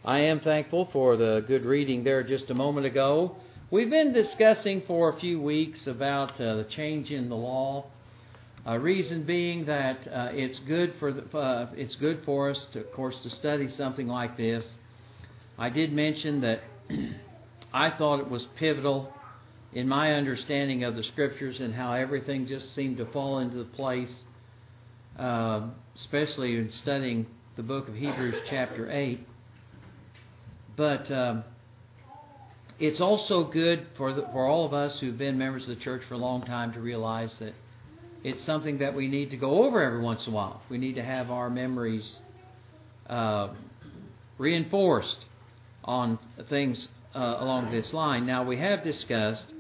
I am thankful for the good reading there just a moment ago. We've been discussing for a few weeks about the change in the law. Reason being that it's good for us, to, of course, to study something like this. I did mention that I thought it was pivotal in my understanding of the Scriptures and how everything just seemed to fall into place, especially in studying the book of Hebrews chapter 8. But it's also good for all of us who've been members of the church for a long time to realize that it's something that we need to go over every once in a while. We need to have our memories reinforced on things along this line. Now, we have discussed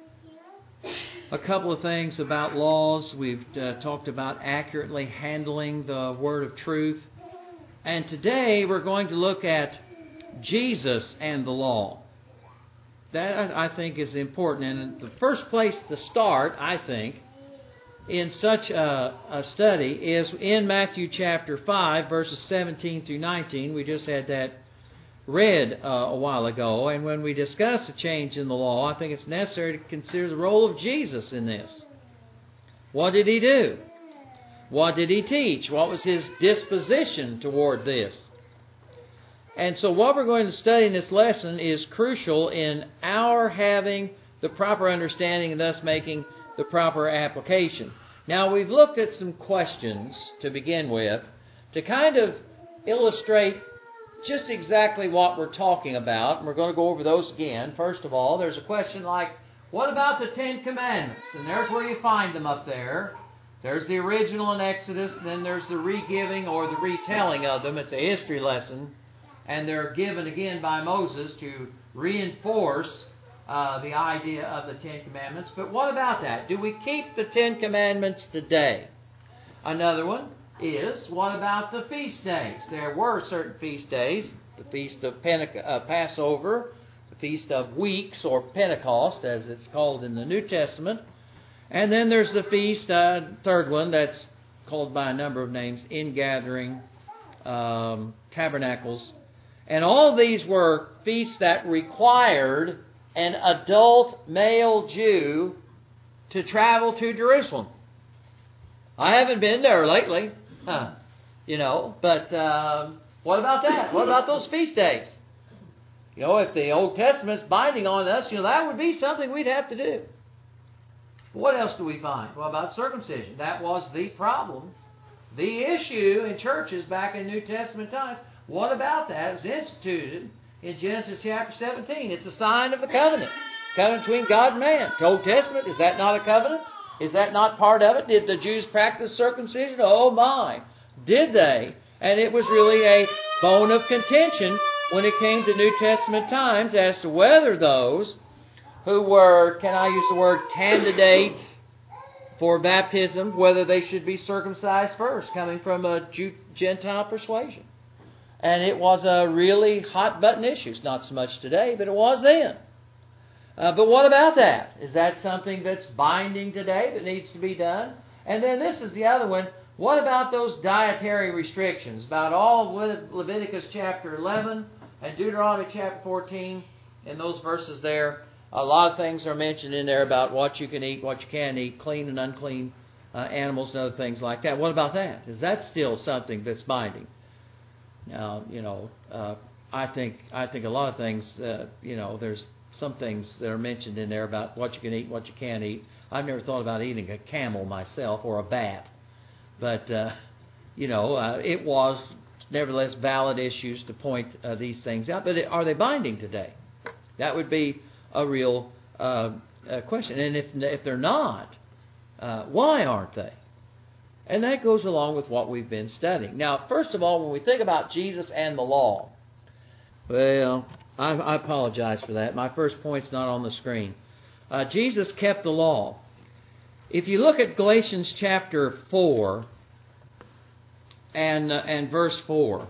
a couple of things about laws. We've talked about accurately handling the word of truth. And today we're going to look at Jesus and the law. That, I think, is important. And the first place to start, I think, in such a study is in Matthew chapter 5, verses 17 through 19. We just had that read a while ago. And when we discuss a change in the law, I think it's necessary to consider the role of Jesus in this. What did He do? What did He teach? What was His disposition toward this? And so what we're going to study in this lesson is crucial in our having the proper understanding and thus making the proper application. Now, we've looked at some questions to begin with to kind of illustrate just exactly what we're talking about. And we're going to go over those again. First of all, there's a question like, what about the Ten Commandments? And there's where you find them up there. There's the original in Exodus, and then there's the re-giving or the retelling of them. It's a history lesson. And they're given again by Moses to reinforce the idea of the Ten Commandments. But what about that? Do we keep the Ten Commandments today? Another one is, what about the feast days? There were certain feast days. The Feast of Passover, the Feast of Weeks, or Pentecost, as it's called in the New Testament. And then there's the feast, third one, that's called by a number of names, Ingathering, Tabernacles. And all of these were feasts that required an adult male Jew to travel to Jerusalem. I haven't been there lately, but what about that? What about those feast days? If the Old Testament's binding on us, that would be something we'd have to do. What else do we find? Well, about circumcision. That was the problem, the issue in churches back in New Testament times. What about that? It was instituted in Genesis chapter 17. It's a sign of the covenant. Covenant between God and man. The Old Testament, is that not a covenant? Is that not part of it? Did the Jews practice circumcision? Oh my, did they? And it was really a bone of contention when it came to New Testament times as to whether those who were, can I use the word, candidates for baptism, whether they should be circumcised first, coming from a Gentile persuasion. And it was a really hot-button issue. It's not so much today, but it was then. But what about that? Is that something that's binding today that needs to be done? And then this is the other one. What about those dietary restrictions? About all of Leviticus chapter 11 and Deuteronomy chapter 14, in those verses there, a lot of things are mentioned in there about what you can eat, what you can't eat, clean and unclean animals and other things like that. What about that? Is that still something that's binding? Now, I think a lot of things, there's some things that are mentioned in there about what you can eat, what you can't eat. I've never thought about eating a camel myself or a bat. But, it was nevertheless valid issues to point these things out. But are they binding today? That would be a real question. And if they're not, why aren't they? And that goes along with what we've been studying. Now, first of all, when we think about Jesus and the law, well, I apologize for that. My first point's not on the screen. Jesus kept the law. If you look at Galatians chapter 4 and verse 4,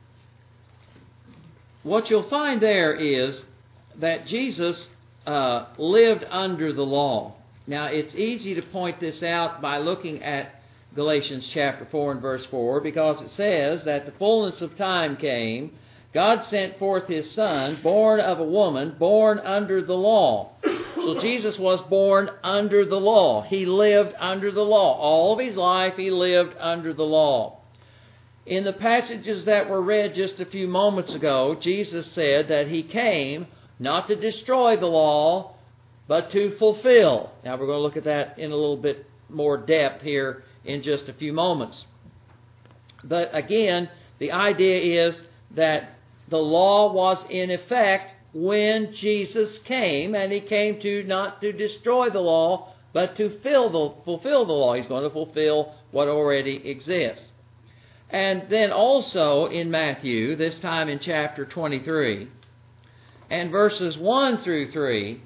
what you'll find there is that Jesus lived under the law. Now, it's easy to point this out by looking at Galatians chapter 4 and verse 4, because it says that the fullness of time came, God sent forth His Son, born of a woman, born under the law. So Jesus was born under the law. He lived under the law. All of His life He lived under the law. In the passages that were read just a few moments ago, Jesus said that He came not to destroy the law, but to fulfill. Now we're going to look at that in a little bit more depth here in just a few moments. But again, the idea is that the law was in effect when Jesus came, and He came to not to destroy the law, but to fulfill the law. He's going to fulfill what already exists. And then also in Matthew, this time in chapter 23, and verses 1 through 3,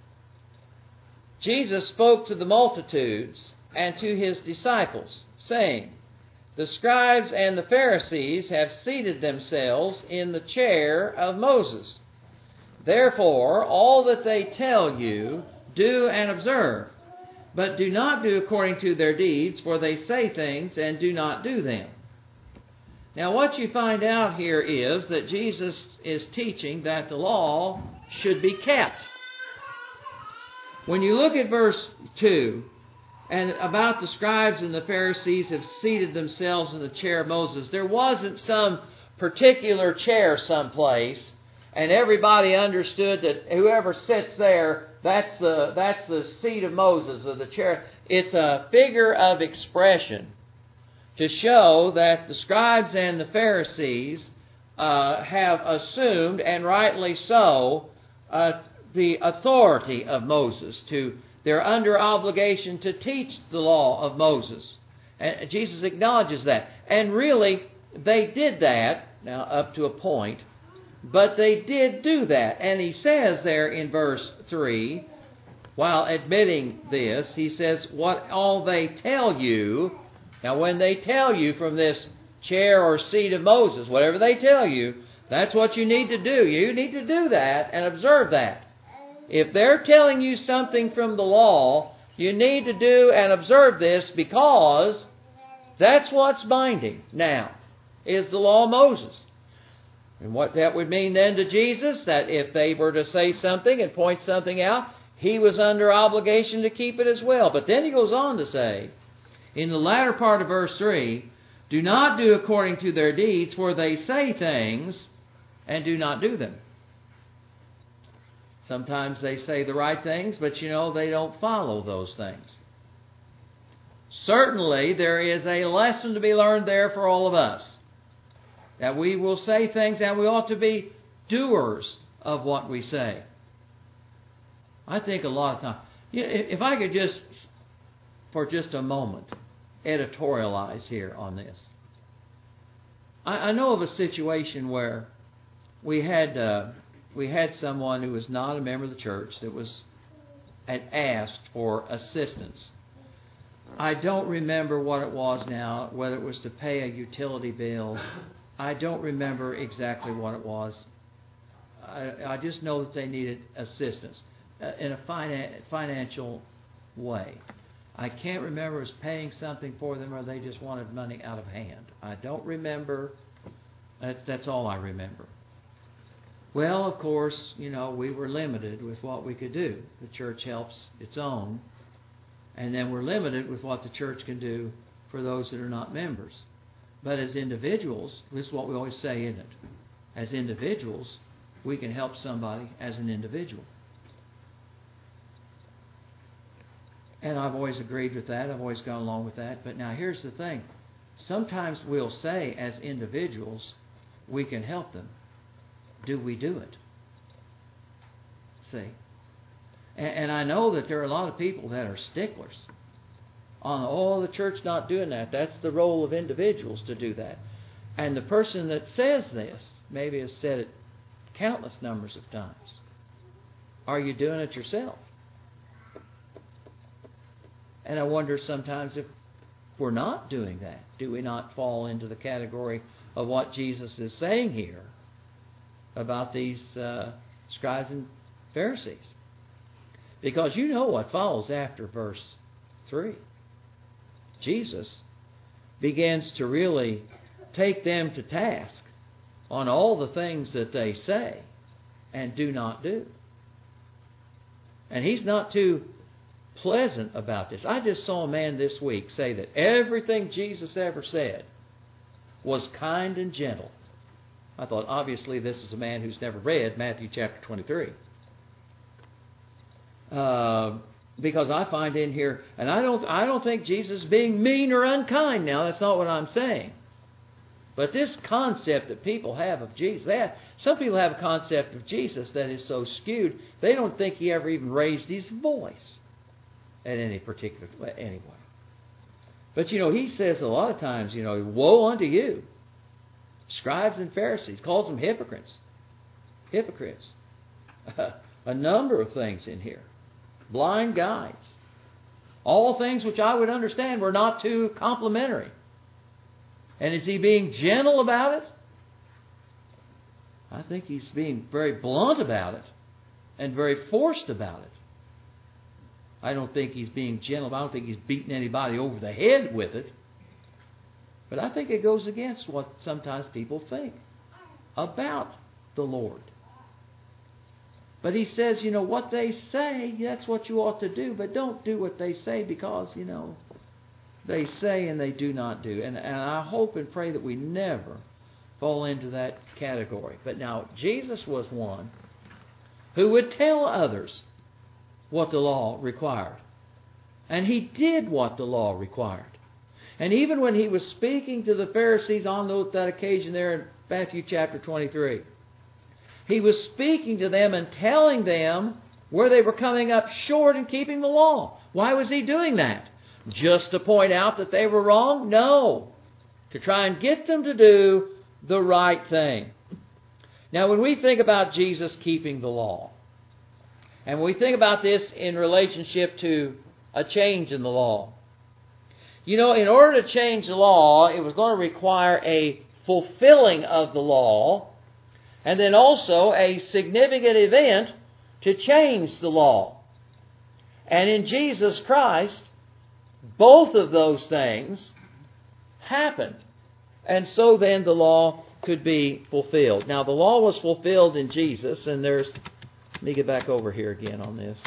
Jesus spoke to the multitudes and to His disciples, saying, "The scribes and the Pharisees have seated themselves in the chair of Moses. Therefore, all that they tell you, do and observe, but do not do according to their deeds, for they say things and do not do them." Now what you find out here is that Jesus is teaching that the law should be kept. When you look at verse 2, and about the scribes and the Pharisees have seated themselves in the chair of Moses, there wasn't some particular chair someplace, and everybody understood that whoever sits there, that's the seat of Moses, or the chair. It's a figure of expression to show that the scribes and the Pharisees have assumed, and rightly so, the authority of Moses. They're under obligation to teach the law of Moses. And Jesus acknowledges that. And really, they did that, now up to a point, but they did do that. And He says there in verse 3, while admitting this, He says, what all they tell you. Now when they tell you from this chair or seat of Moses, whatever they tell you, that's what you need to do. You need to do that and observe that. If they're telling you something from the law, you need to do and observe this, because that's what's binding now, is the law of Moses. And what that would mean then to Jesus, that if they were to say something and point something out, He was under obligation to keep it as well. But then He goes on to say, in the latter part of verse 3, do not do according to their deeds, for they say things and do not do them. Sometimes they say the right things, but they don't follow those things. Certainly, there is a lesson to be learned there for all of us. That we will say things, and we ought to be doers of what we say. I think a lot of times, if I could just, for just a moment, editorialize here on this. I know of a situation where we had someone who was not a member of the church that had asked for assistance. I don't remember what it was now, whether it was to pay a utility bill. I don't remember exactly what it was. I just know that they needed assistance in a financial way. I can't remember if it was paying something for them or they just wanted money out of hand. I don't remember. That's all I remember. Well, of course, we were limited with what we could do. The church helps its own. And then we're limited with what the church can do for those that are not members. But as individuals, this is what we always say, isn't it? As individuals, we can help somebody as an individual. And I've always agreed with that. I've always gone along with that. But now here's the thing. Sometimes we'll say as individuals, we can help them. Do we do it? See? And I know that there are a lot of people that are sticklers on, the church not doing that. That's the role of individuals to do that. And the person that says this maybe has said it countless numbers of times. Are you doing it yourself? And I wonder sometimes if we're not doing that, do we not fall into the category of what Jesus is saying here about these scribes and Pharisees? Because you know what follows after verse 3. Jesus begins to really take them to task on all the things that they say and do not do. And He's not too pleasant about this. I just saw a man this week say that everything Jesus ever said was kind and gentle. I thought, obviously, this is a man who's never read Matthew chapter 23. Because I find in here, and I don't think Jesus is being mean or unkind now. That's not what I'm saying. But this concept that people have of Jesus, some people have a concept of Jesus that is so skewed, they don't think He ever even raised His voice at any particular anyway. But He says a lot of times, woe unto you, scribes and Pharisees. Calls them hypocrites. Hypocrites. A number of things in here. Blind guides. All things which I would understand were not too complimentary. And is He being gentle about it? I think He's being very blunt about it and very forced about it. I don't think He's being gentle. I don't think He's beating anybody over the head with it. But I think it goes against what sometimes people think about the Lord. But He says, what they say, that's what you ought to do. But don't do what they say because, they say and they do not do. And I hope and pray that we never fall into that category. But now, Jesus was one who would tell others what the law required. And He did what the law required. And even when He was speaking to the Pharisees on that occasion there in Matthew chapter 23, He was speaking to them and telling them where they were coming up short in keeping the law. Why was He doing that? Just to point out that they were wrong? No. To try and get them to do the right thing. Now, when we think about Jesus keeping the law, and when we think about this in relationship to a change in the law, in order to change the law, it was going to require a fulfilling of the law, and then also a significant event to change the law. And in Jesus Christ, both of those things happened. And so then the law could be fulfilled. Now the law was fulfilled in Jesus, and let me get back over here again on this.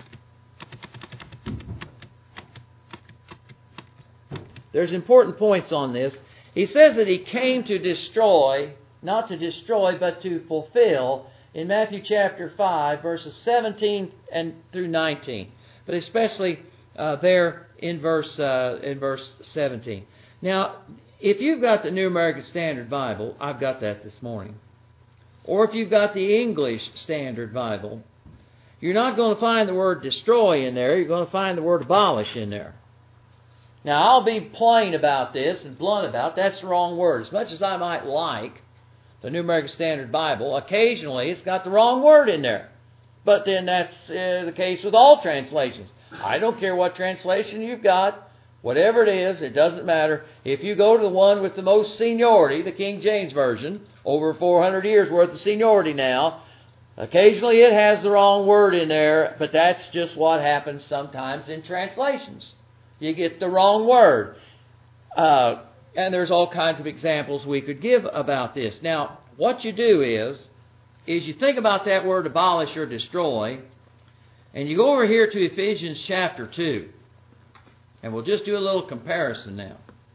There's important points on this. He says that He came to destroy, not to destroy, but to fulfill in Matthew chapter 5, verses 17 and through 19. But especially there in verse 17. Now, if you've got the New American Standard Bible, I've got that this morning, or if you've got the English Standard Bible, you're not going to find the word destroy in there. You're going to find the word abolish in there. Now, I'll be plain about this and blunt about it. That's the wrong word. As much as I might like the New American Standard Bible, occasionally it's got the wrong word in there. But then that's the case with all translations. I don't care what translation you've got. Whatever it is, it doesn't matter. If you go to the one with the most seniority, the King James Version, over 400 years worth of seniority now, occasionally it has the wrong word in there, but that's just what happens sometimes in translations. You get the wrong word. And there's all kinds of examples we could give about this. Now, what you do is you think about that word abolish or destroy, and you go over here to Ephesians chapter 2. And we'll just do a little comparison now.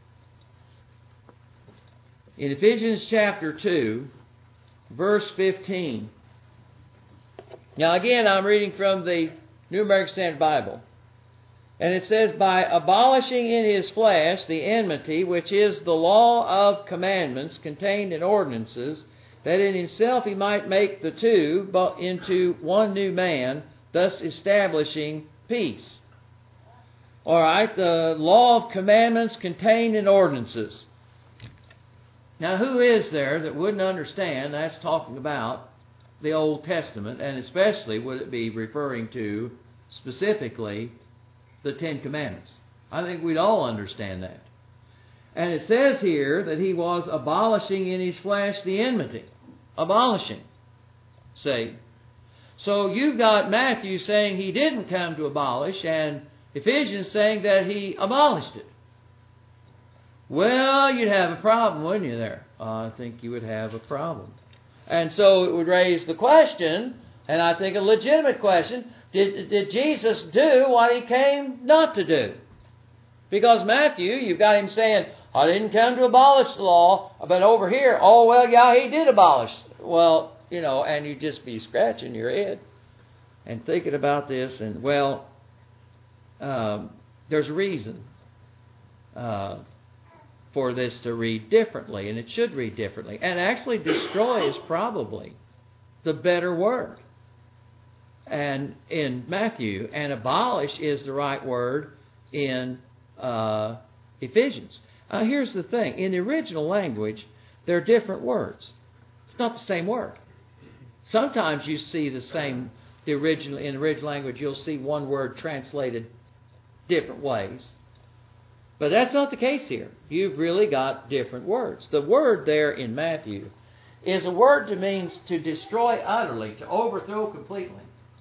In Ephesians chapter 2, verse 15. Now again, I'm reading from the New American Standard Bible. And it says, by abolishing in His flesh the enmity, which is the law of commandments contained in ordinances, that in Himself He might make the two into one new man, thus establishing peace. All right, the law of commandments contained in ordinances. Now, who is there that wouldn't understand that's talking about the Old Testament, and especially would it be referring to specifically the Ten Commandments? I think we'd all understand that. And it says here that He was abolishing in His flesh the enmity. Abolishing. See? So you've got Matthew saying He didn't come to abolish, and Ephesians saying that He abolished it. Well, you'd have a problem, wouldn't you there? I think you would have a problem. And so it would raise the question, and I think a legitimate question, did Jesus do what he came not to do? Because Matthew, you've got him saying, I didn't come to abolish the law, but over here, oh, well, yeah, he did abolish. Well, and you'd just be scratching your head and thinking about this, and, well, there's a reason for this to read differently, and it should read differently. And actually, destroy is probably the better word. And in Matthew, and abolish is the right word in Ephesians. Here's the thing. In the original language, there are different words. It's not the same word. Sometimes you see in the original language, you'll see one word translated different ways. But that's not the case here. You've really got different words. The word there in Matthew is a word that means to destroy utterly, to overthrow completely.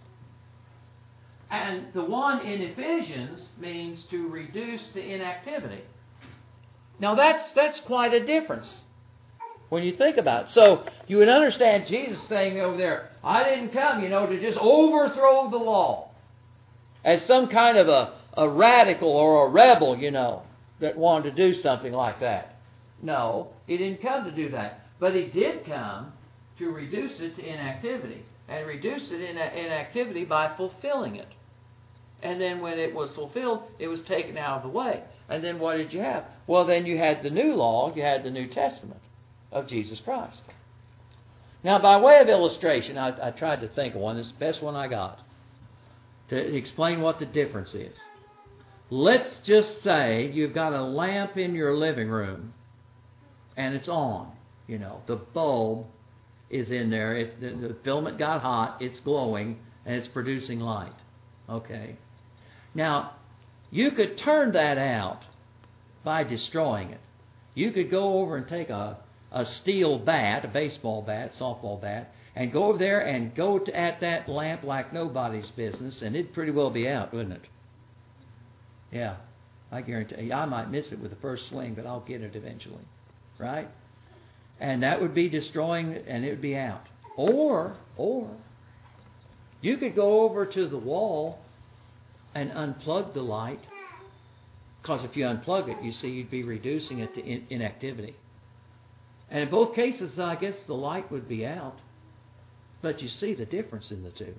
And the one in Ephesians means to reduce to inactivity. Now that's quite a difference when you think about it. So you would understand Jesus saying over there, I didn't come, to just overthrow the law as some kind of a radical or a rebel, that wanted to do something like that. No, he didn't come to do that. But he did come to reduce it to inactivity. And reduce it in inactivity by fulfilling it. And then when it was fulfilled, it was taken out of the way. And then what did you have? Well, then you had the new law, you had the New Testament of Jesus Christ. Now, by way of illustration, I tried to think of one. This is the best one I got to explain what the difference is. Let's just say you've got a lamp in your living room and it's on. The bulb is in there. If the filament got hot, it's glowing and it's producing light. Okay. Now, you could turn that out by destroying it. You could go over and take a steel bat, a baseball bat, softball bat, and go over there and go at that lamp like nobody's business, and it'd pretty well be out, wouldn't it? Yeah, I guarantee you. I might miss it with the first swing, but I'll get it eventually. Right? And that would be destroying it, and it would be out. Or you could go over to the wall and unplug the light, because if you unplug it, you see, you'd be reducing it to inactivity. And in both cases, I guess the light would be out. But you see the difference in the two.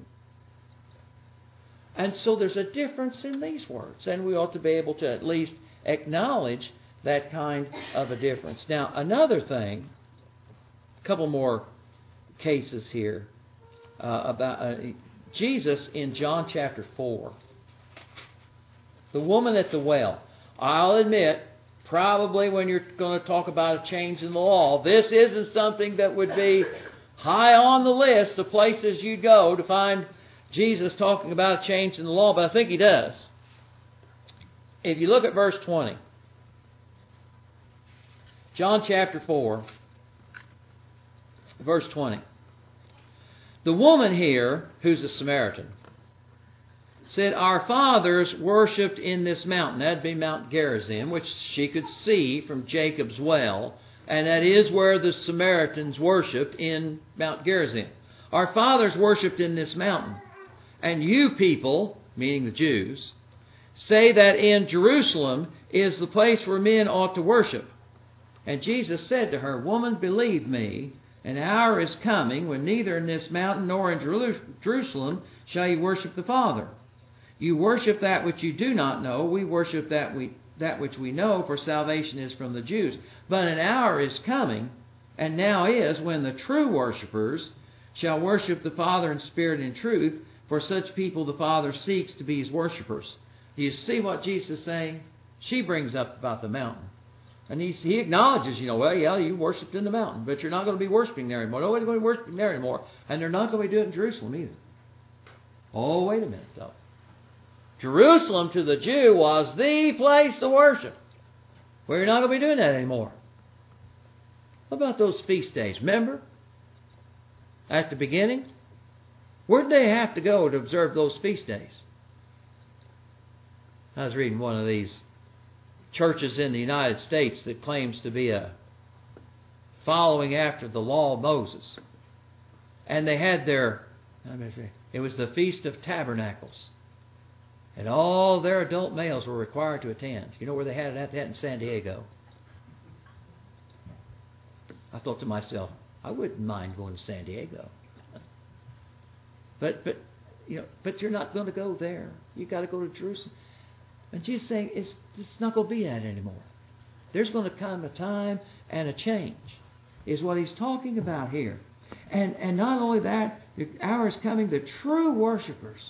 And so there's a difference in these words. And we ought to be able to at least acknowledge that kind of a difference. Now, another thing, a couple more cases here about Jesus in John chapter 4. The woman at the well. I'll admit, probably when you're going to talk about a change in the law, this isn't something that would be high on the list of places you'd go to find Jesus talking about a change in the law, but I think he does. If you look at verse 20, John chapter 4, verse 20. The woman here, who's a Samaritan, said, our fathers worshipped in this mountain. That'd be Mount Gerizim, which she could see from Jacob's well. And that is where the Samaritans worshipped, in Mount Gerizim. Our fathers worshipped in this mountain. And you people, meaning the Jews, say that in Jerusalem is the place where men ought to worship. And Jesus said to her, woman, believe me, an hour is coming when neither in this mountain nor in Jerusalem shall you worship the Father. You worship that which you do not know. We worship that which we know, for salvation is from the Jews. But an hour is coming, and now is, when the true worshippers shall worship the Father in spirit and truth, for such people the Father seeks to be his worshippers. Do you see what Jesus is saying? She brings up about the mountain. And he acknowledges, well, yeah, you worshipped in the mountain, but you're not going to be worshiping there anymore. Nobody's going to be worshiping there anymore. And they're not going to be doing it in Jerusalem either. Oh, wait a minute, though. Jerusalem to the Jew was the place to worship. Well, you're not going to be doing that anymore. What about those feast days? Remember? At the beginning? Where did they have to go to observe those feast days? I was reading one of these churches in the United States that claims to be following after the law of Moses. And they had it was the Feast of Tabernacles. And all their adult males were required to attend. You know where they had it at? They had it in San Diego. I thought to myself, I wouldn't mind going to San Diego. But you're not going to go there. You've got to go to Jerusalem. And Jesus is saying it's not going to be that anymore. There's going to come a time and a change, is what he's talking about here. And not only that, the hour is coming, the true worshipers.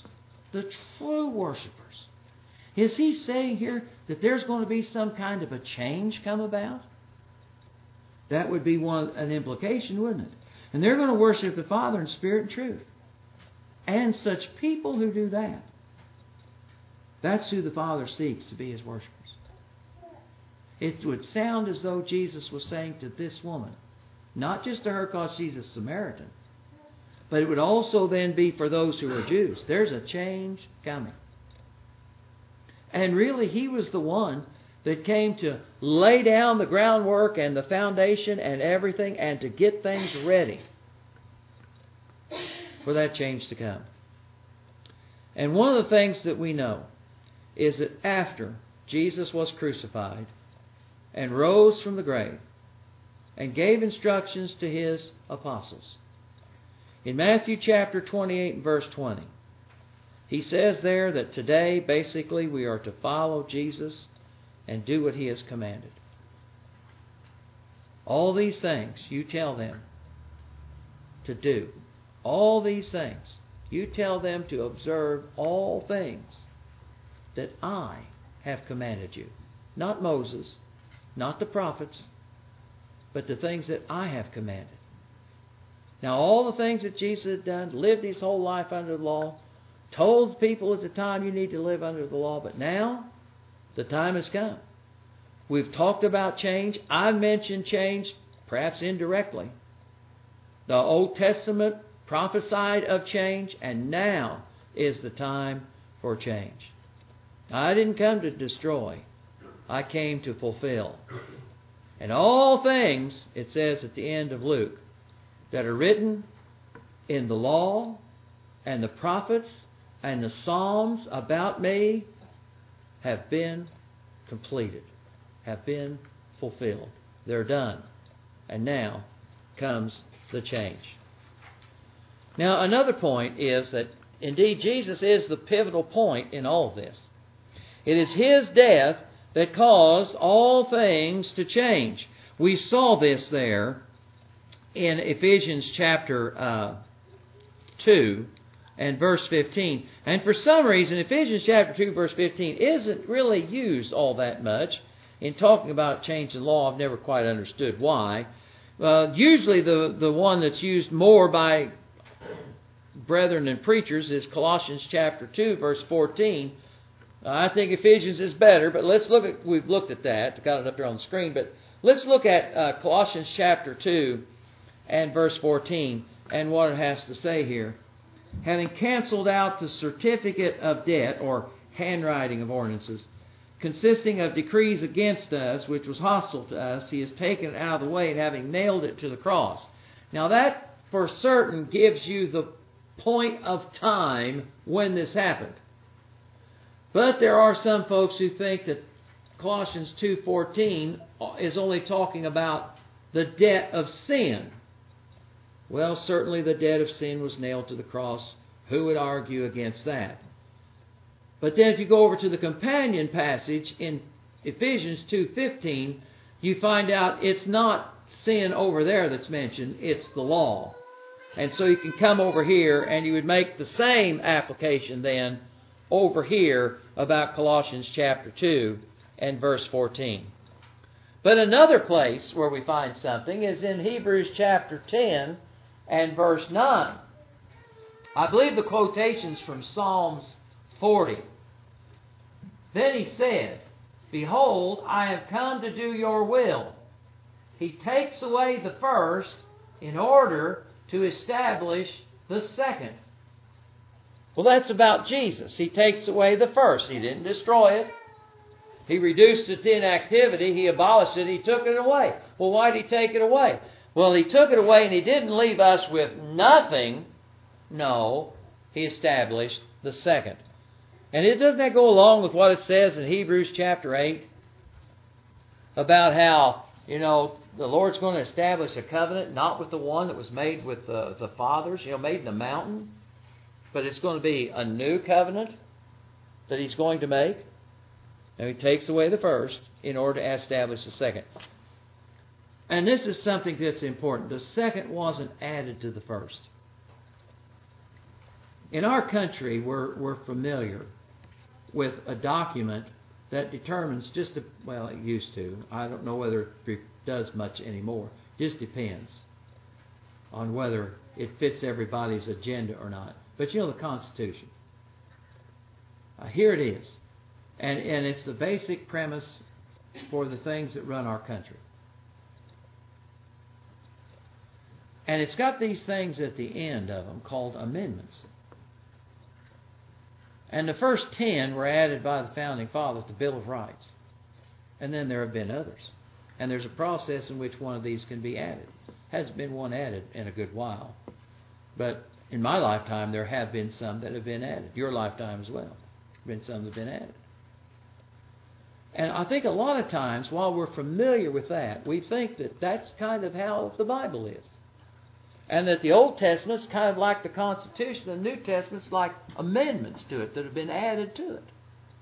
Is he saying here that there's going to be some kind of a change come about? That would be an implication, wouldn't it? And they're going to worship the Father in spirit and truth. And such people who do that, that's who the Father seeks to be his worshipers. It would sound as though Jesus was saying to this woman, not just to her because she's a Samaritan, but it would also then be for those who are Jews. There's a change coming. And really, he was the one that came to lay down the groundwork and the foundation and everything and to get things ready for that change to come. And one of the things that we know is that after Jesus was crucified and rose from the grave and gave instructions to his apostles, in Matthew chapter 28 and verse 20, he says there that today, basically, we are to follow Jesus and do what he has commanded. All these things you tell them to do. All these things. You tell them to observe all things that I have commanded you. Not Moses, not the prophets, but the things that I have commanded. Now, all the things that Jesus had done, lived his whole life under the law, told people at the time you need to live under the law, but now the time has come. We've talked about change. I've mentioned change, perhaps indirectly. The Old Testament prophesied of change, and now is the time for change. I didn't come to destroy. I came to fulfill. And all things, it says at the end of Luke, that are written in the law and the prophets and the Psalms about me have been completed, have been fulfilled. They're done. And now comes the change. Now, another point is that, indeed, Jesus is the pivotal point in all of this. It is his death that caused all things to change. We saw this there in Ephesians chapter 2 and verse 15. And for some reason, Ephesians chapter 2, verse 15 isn't really used all that much in talking about change in law. I've never quite understood why. Usually the one that's used more by brethren and preachers is Colossians chapter 2, verse 14. I think Ephesians is better, but we've looked at that. Got it up there on the screen, but let's look at Colossians chapter 2 and verse 14 and what it has to say here. Having canceled out the certificate of debt, or handwriting of ordinances, consisting of decrees against us, which was hostile to us, he has taken it out of the way, and having nailed it to the cross. Now that, for certain, gives you the point of time when this happened. But there are some folks who think that Colossians 2:14 is only talking about the debt of sin. Well, certainly the debt of sin was nailed to the cross. Who would argue against that? But then if you go over to the companion passage in Ephesians 2:15, you find out it's not sin over there that's mentioned, it's the law. And so you can come over here and you would make the same application then over here about Colossians chapter 2 and verse 14. But another place where we find something is in Hebrews chapter 10 and verse 9. I believe the quotation's from Psalms 40. Then he said, "Behold, I have come to do your will." He takes away the first in order to establish the second. Well, that's about Jesus. He takes away the first. He didn't destroy it. He reduced it to inactivity. He abolished it. He took it away. Well, why did he take it away? Well, He took it away and He didn't leave us with nothing. No, He established the second. And doesn't that go along with what it says in Hebrews chapter 8? About how, the Lord's going to establish a covenant, not with the one that was made with the fathers, made in the mountain. But it's going to be a new covenant that He's going to make. And He takes away the first in order to establish the second. And this is something that's important. The second wasn't added to the first. In our country, we're familiar with a document that determines it used to. I don't know whether it does much anymore. Just depends on whether it fits everybody's agenda or not. But the Constitution. Here it is. And it's the basic premise for the things that run our country. And it's got these things at the end of them called amendments. And the first 10 were added by the Founding Fathers, the Bill of Rights. And then there have been others. And there's a process in which one of these can be added. Hasn't been one added in a good while. But in my lifetime, there have been some that have been added. Your lifetime as well. There have been some that have been added. And I think a lot of times, while we're familiar with that, we think that that's kind of how the Bible is. And that the Old Testament's kind of like the Constitution, the New Testament's like amendments to it that have been added to it.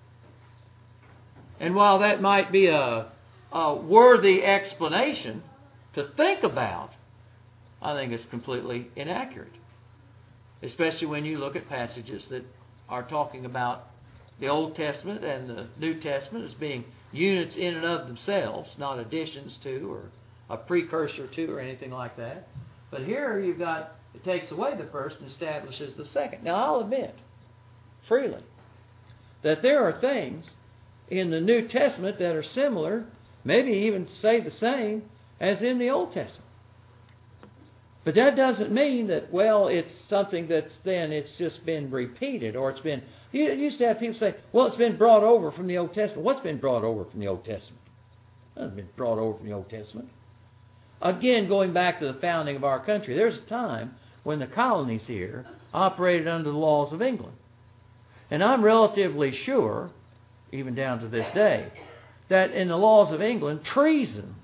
And while that might be a worthy explanation to think about, I think it's completely inaccurate. Especially when you look at passages that are talking about the Old Testament and the New Testament as being units in and of themselves, not additions to or a precursor to or anything like that. But here you've got, it takes away the first and establishes the second. Now I'll admit, freely, that there are things in the New Testament that are similar, maybe even say the same, as in the Old Testament. But that doesn't mean that, it's something it's just been repeated, or it's been, you used to have people say, it's been brought over from the Old Testament. What's been brought over from the Old Testament? It hasn't been brought over from the Old Testament. Again, going back to the founding of our country, there's a time when the colonies here operated under the laws of England. And I'm relatively sure, even down to this day, that in the laws of England, treason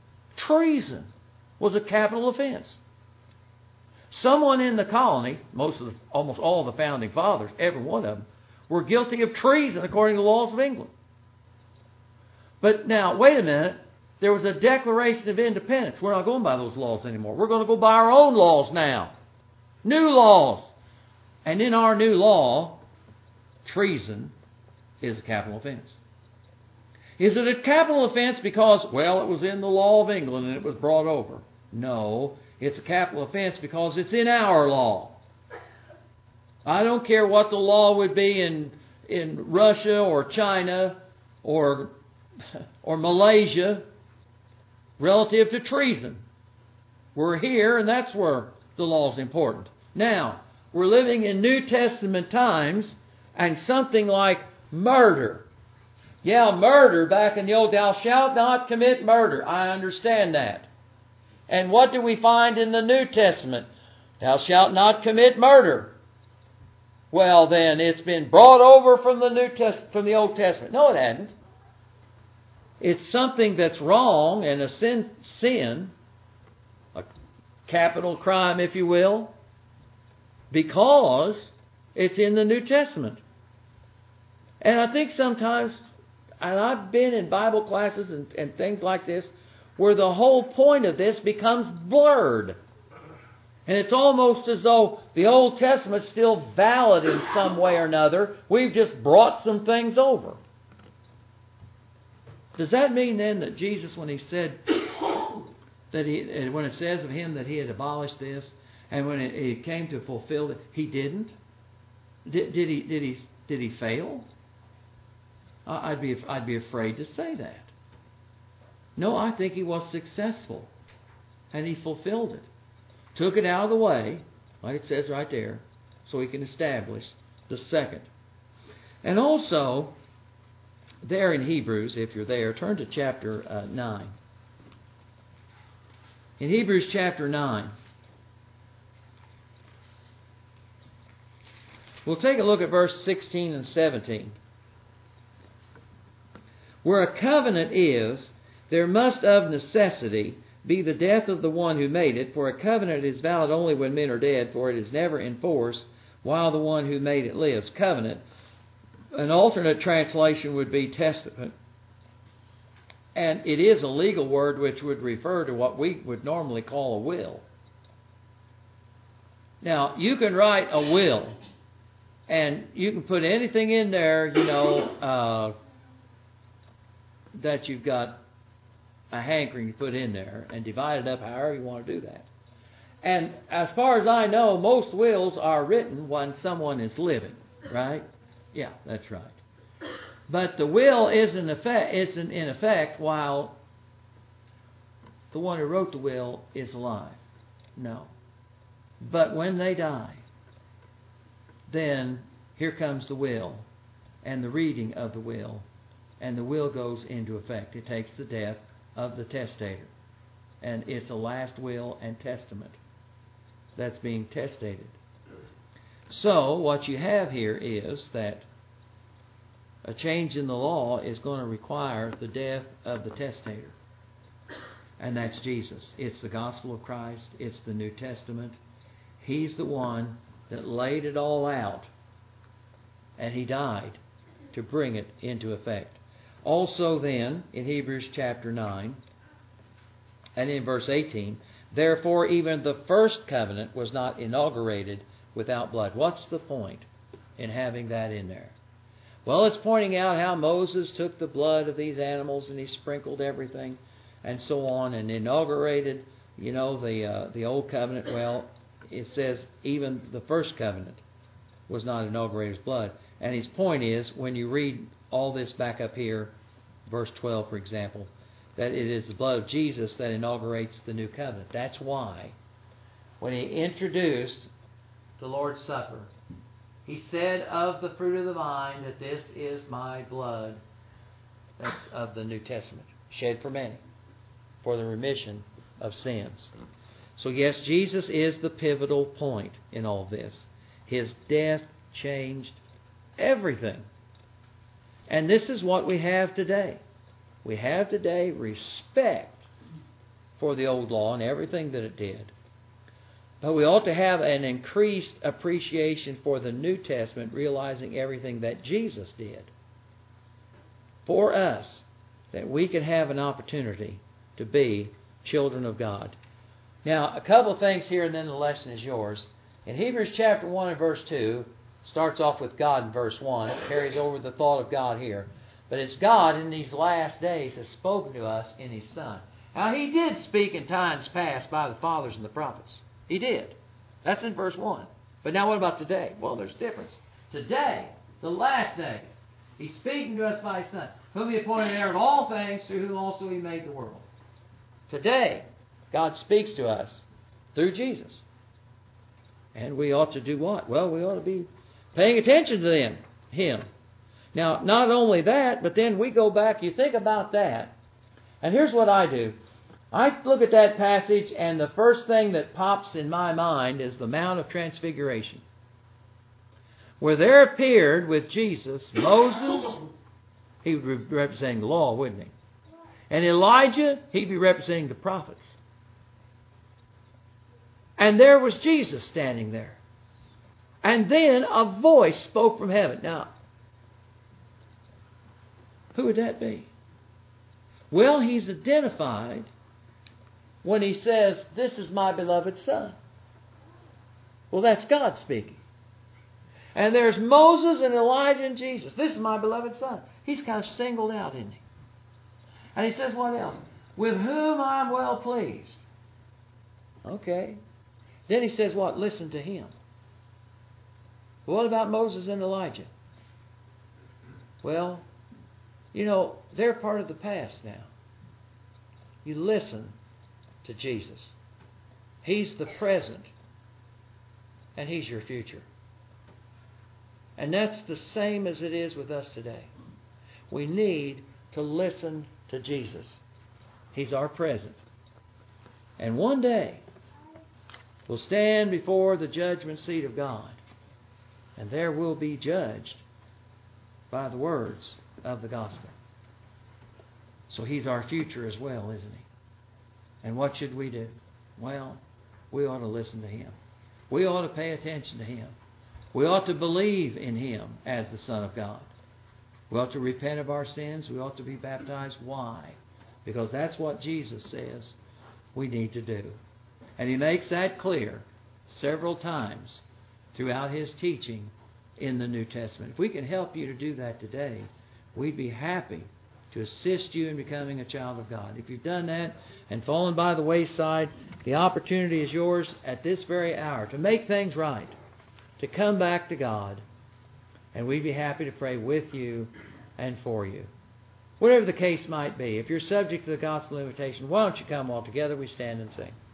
was a capital offense. Someone in the colony, almost all the founding fathers, every one of them, were guilty of treason according to the laws of England. But now, wait a minute. There was a Declaration of Independence. We're not going by those laws anymore. We're going to go by our own laws now. New laws. And in our new law, treason is a capital offense. Is it a capital offense because, it was in the law of England and it was brought over? No, it's a capital offense because it's in our law. I don't care what the law would be in Russia or China or Malaysia relative to treason. We're here, and that's where the law is important. Now, we're living in New Testament times, and something like murder. Murder back in the old, thou shalt not commit murder. I understand that. And what do we find in the New Testament? Thou shalt not commit murder. Well, then, it's been brought over from the Old Testament. No, it hadn't. It's something that's wrong and a sin, a capital crime, if you will, because it's in the New Testament. And I think sometimes, and I've been in Bible classes and things like this, where the whole point of this becomes blurred. And it's almost as though the Old Testament's still valid in some way or another. We've just brought some things over. Does that mean then that Jesus, when He said that when it says of Him that He had abolished this, and when it came to fulfill it, He didn't? Did He fail? I'd be afraid to say that. No, I think He was successful, and He fulfilled it, took it out of the way, like it says right there, so He can establish the second. And also, there in Hebrews, if you're there, turn to chapter 9. In Hebrews chapter 9, we'll take a look at verse 16 and 17. Where a covenant is, there must of necessity be the death of the one who made it, for a covenant is valid only when men are dead, for it is never in force while the one who made it lives. Covenant. An alternate translation would be testament. And it is a legal word which would refer to what we would normally call a will. Now, you can write a will, and you can put anything in there, that you've got a hankering to put in there, and divide it up however you want to do that. And as far as I know, most wills are written when someone is living, right? Yeah, that's right. But the will isn't in effect while the one who wrote the will is alive. No. But when they die, then here comes the will and the reading of the will, and the will goes into effect. It takes the death of the testator. And it's a last will and testament that's being testated. So what you have here is that a change in the law is going to require the death of the testator. And that's Jesus. It's the gospel of Christ. It's the New Testament. He's the one that laid it all out. And He died to bring it into effect. Also then, in Hebrews chapter 9, and in verse 18, therefore even the first covenant was not inaugurated without blood. What's the point in having that in there? Well, it's pointing out how Moses took the blood of these animals and he sprinkled everything and so on and inaugurated, the old covenant. Well, it says even the first covenant was not inaugurated with blood. And his point is, when you read all this back up here, verse 12, for example, that it is the blood of Jesus that inaugurates the new covenant. That's why when He introduced the Lord's Supper, He said of the fruit of the vine that this is my blood of the New Testament, shed for many, for the remission of sins. So yes, Jesus is the pivotal point in all this. His death changed everything. And this is what we have today. We have today respect for the old law and everything that it did. But we ought to have an increased appreciation for the New Testament, realizing everything that Jesus did for us, that we can have an opportunity to be children of God. Now, a couple of things here, and then the lesson is yours. In Hebrews chapter 1 and verse 2, starts off with God in verse 1. It carries over the thought of God here. But it's God in these last days has spoken to us in His Son. Now, He did speak in times past by the fathers and the prophets. He did. That's in verse 1. But now what about today? Well, there's a difference. Today, the last days, He's speaking to us by His Son, whom He appointed heir of all things, through whom also He made the world. Today, God speaks to us through Jesus. And we ought to do what? Well, we ought to be paying attention to Him. Now, not only that, but then we go back, you think about that, and here's what I do. I look at that passage, and the first thing that pops in my mind is the Mount of Transfiguration, where there appeared with Jesus Moses. He would be representing the law, wouldn't he? And Elijah, he'd be representing the prophets. And there was Jesus standing there. And then a voice spoke from heaven. Now, who would that be? Well, He's identified when He says, this is my beloved Son. Well, that's God speaking. And there's Moses and Elijah and Jesus. This is my beloved Son. He's kind of singled out, isn't He? And He says what else? With whom I'm well pleased. Okay. Then He says what? Listen to Him. What about Moses and Elijah? Well, they're part of the past now. You listen to Jesus. He's the present, and He's your future. And that's the same as it is with us today. We need to listen to Jesus. He's our present. And one day, we'll stand before the judgment seat of God. And there we'll be judged by the words of the gospel. So He's our future as well, isn't He? And what should we do? Well, we ought to listen to Him. We ought to pay attention to Him. We ought to believe in Him as the Son of God. We ought to repent of our sins. We ought to be baptized. Why? Because that's what Jesus says we need to do. And He makes that clear several times throughout His teaching in the New Testament. If we can help you to do that today, we'd be happy to assist you in becoming a child of God. If you've done that and fallen by the wayside, the opportunity is yours at this very hour to make things right, to come back to God, and we'd be happy to pray with you and for you. Whatever the case might be, if you're subject to the gospel invitation, why don't you come all together? We stand and sing.